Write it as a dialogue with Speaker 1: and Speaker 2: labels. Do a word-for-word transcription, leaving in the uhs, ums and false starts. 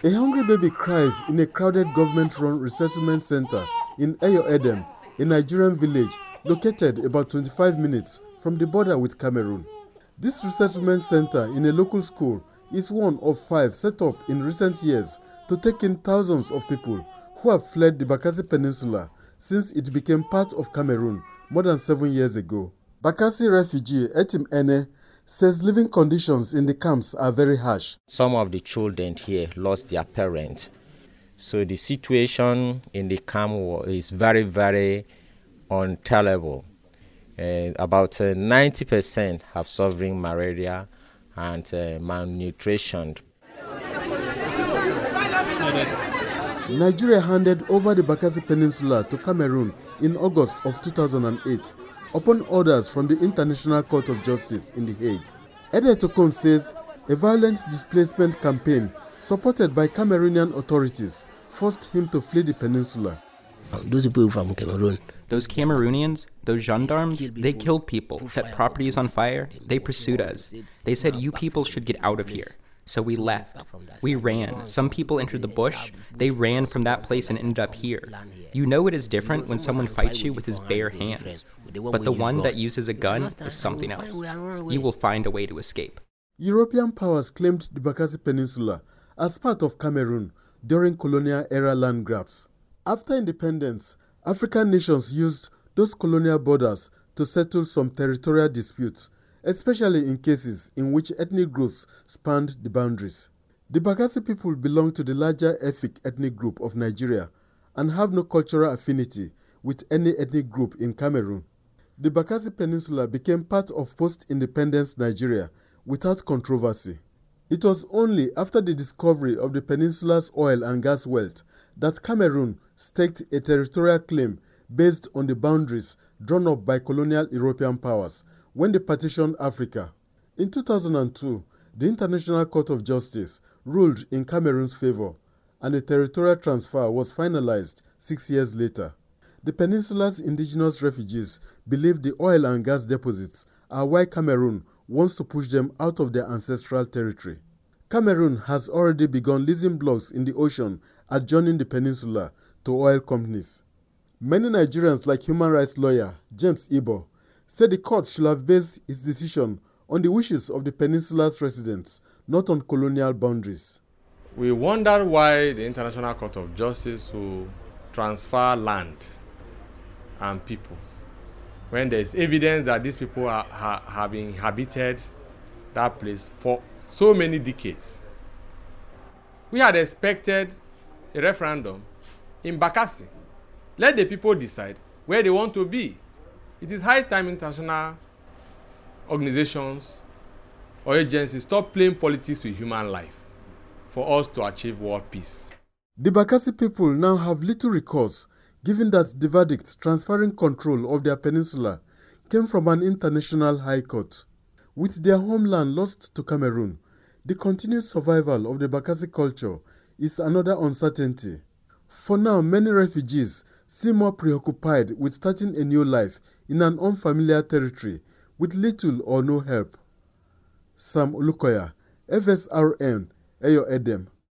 Speaker 1: A hungry baby cries in a crowded government-run resettlement center in Eyo Edem, a Nigerian village located about twenty-five minutes from the border with Cameroon. This resettlement center in a local school is one of five set up in recent years to take in thousands of people who have fled the Bakassi Peninsula since it became part of Cameroon more than seven years ago. Bakassi refugee Etim Ene says living conditions in the camps are very harsh.
Speaker 2: Some of the children here lost their parents. So the situation in the camp is very, very untenable. Uh, about uh, ninety percent have suffering malaria and uh, malnutrition.
Speaker 1: Nigeria handed over the Bakassi Peninsula to Cameroon in August of two thousand eight upon orders from the International Court of Justice in The Hague. Ede Tokon says a violent displacement campaign supported by Cameroonian authorities forced him to flee the peninsula.
Speaker 3: Those people from Cameroon,
Speaker 4: those Cameroonians, those gendarmes, they killed people, set properties on fire, they pursued us. They said, you people should get out of here. So we left. We ran. Some people entered the bush. They ran from that place and ended up here. You know it is different when someone fights you with his bare hands. But the one that uses a gun is something else. You will find a way to escape.
Speaker 1: European powers claimed the Bakassi Peninsula as part of Cameroon during colonial-era land grabs. After independence, African nations used those colonial borders to settle some territorial disputes, especially in cases in which ethnic groups spanned the boundaries. The Bakassi people belong to the larger Efik ethnic group of Nigeria and have no cultural affinity with any ethnic group in Cameroon. The Bakassi Peninsula became part of post-independence Nigeria without controversy. It was only after the discovery of the peninsula's oil and gas wealth that Cameroon staked a territorial claim based on the boundaries drawn up by colonial European powers when they partitioned Africa. In two thousand two, the International Court of Justice ruled in Cameroon's favor, and a territorial transfer was finalized six years later. The peninsula's indigenous refugees believe the oil and gas deposits are why Cameroon wants to push them out of their ancestral territory. Cameroon has already begun leasing blocks in the ocean adjoining the peninsula to oil companies. Many Nigerians, like human rights lawyer James Ibo, said the court should have based its decision on the wishes of the peninsula's residents, not on colonial boundaries.
Speaker 5: We wonder why the International Court of Justice will transfer land and people when there is evidence that these people are, ha, have inhabited that place for so many decades. We had expected a referendum in Bakassi. Let the people decide where they want to be. It is high time international organizations or agencies stop playing politics with human life for us to achieve world peace.
Speaker 1: The Bakassi people now have little recourse, given that the verdict transferring control of their peninsula came from an international high court. With their homeland lost to Cameroon, the continued survival of the Bakassi culture is another uncertainty. For now, many refugees seem more preoccupied with starting a new life in an unfamiliar territory with little or no help. Sam Olukoya, F S R N, Eyo Edem.